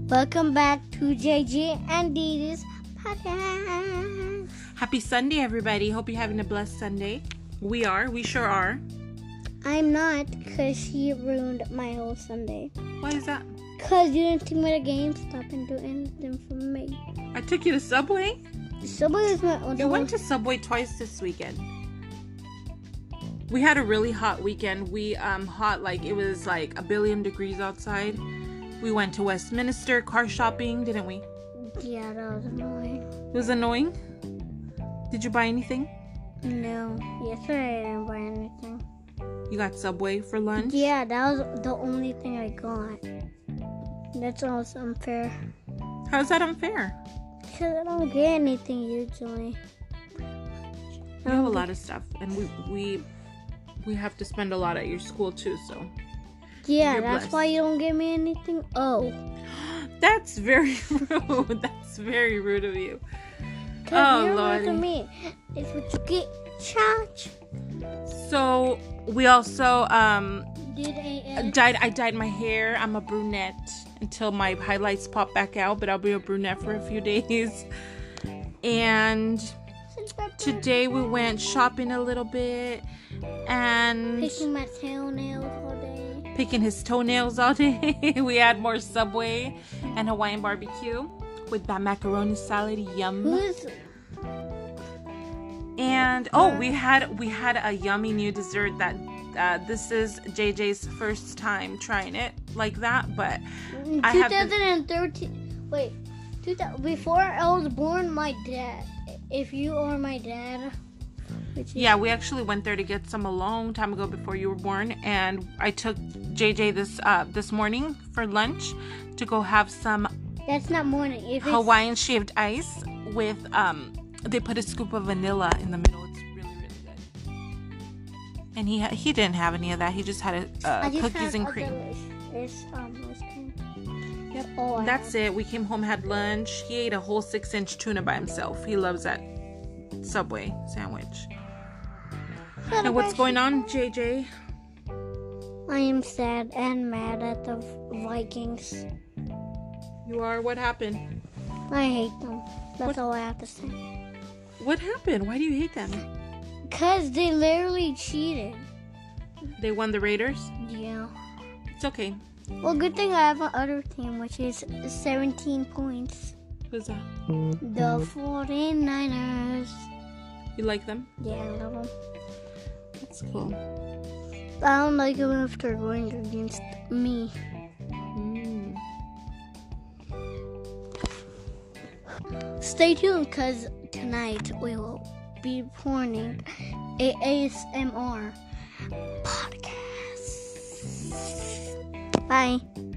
Welcome back to JJ and Dita's podcast. Happy Sunday, everybody. Hope you're having a blessed Sunday. We sure are. I'm not, because he ruined my whole Sunday. Why is that? Because you didn't take me to GameStop and do anything for me. I took you to Subway. Subway is my own. We went to Subway twice this weekend. We had a really hot weekend. It was like 1 billion degrees outside. We went to Westminster car shopping, didn't we? Yeah, that was annoying. It was annoying? Did you buy anything? No. Yesterday I didn't buy anything. You got Subway for lunch? Yeah, that was the only thing I got. That's also unfair. How's that unfair? Because I don't get anything usually. You have a lot of stuff, and we have to spend a lot at your school too, so. Yeah, You're that's blessed. why you don't give me anything. Oh. That's very rude. That's very rude of you. Oh, Lord. Lord. To me. It's what you get, charge. So we also Did a dyed my hair. I'm a brunette until my highlights pop back out, but I'll be a brunette for a few days. And today we went shopping a little bit and picking my toenails all day. Picking his toenails all day. We had more Subway and Hawaiian barbecue with that macaroni salad. Yum. And we had a yummy new dessert that this is JJ's first time trying it like that, but 2013. Wait, before I was born, my dad. If you are my dad. Yeah, we actually went there to get some a long time ago before you were born, and I took JJ this morning for lunch to go have some. That's not morning. Hawaiian shaved ice with they put a scoop of vanilla in the middle. It's really, really good. And he didn't have any of that. He just had cookies and cream. Ice cream. Yep. That's it. We came home, had lunch. He ate a whole 6-inch tuna by himself. He loves that Subway sandwich. And what's going on, JJ? I am sad and mad at the Vikings. You are? What happened? I hate them. That's all I have to say. What happened? Why do you hate them? Because they literally cheated. They won the Raiders? Yeah. It's okay. Well, good thing I have another team, which is 17 points. Who's that? The 49ers. You like them? Yeah, I love them. That's cool. I don't like them if they're going against me. Stay tuned, because tonight we will be recording a ASMR podcast. Bye.